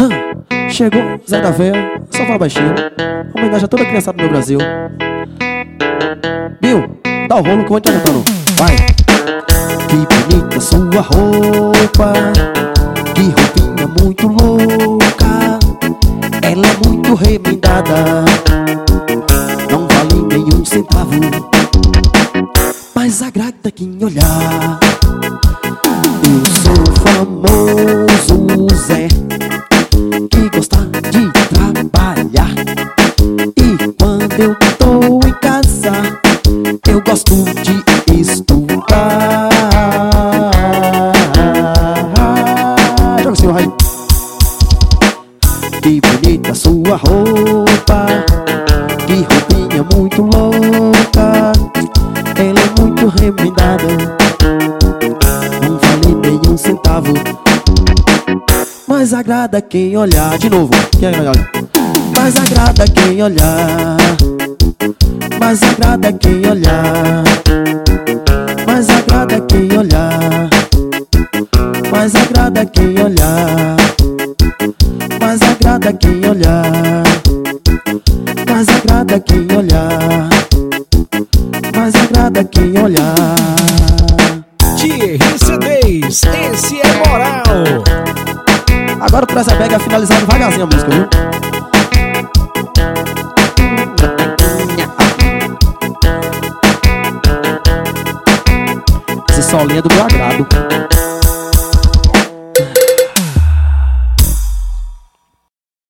Chegou Zé da Véia, só fala baixinho. Homenagem a toda a criançada do meu Brasil. Bill, dá o rolo que eu vou te cantando. Vai! Que bonita sua roupa, que roupinha muito louca. Ela é muito remendada, não vale nenhum centavo, mas agrada quem olhar. Eu sou famoso Zé, que gosta de trabalhar, e quando eu tô em casa eu gosto de estudar. Joga assim, vai. Que bonita sua roupa, que roupinha muito louca. Ela é muito remendada, não vale nenhum centavo, mas agrada quem olhar. De novo, quem olha? Mas agrada quem olhar, mas agrada quem olhar, mas agrada quem olhar, mas agrada quem olhar, mas agrada quem olhar, mas agrada quem olhar, mas agrada quem olhar. Thierry CDs, esse é moral. Agora o Preseberg é finalizar devagarzinho a música, viu? Esse solinho é do meu agrado.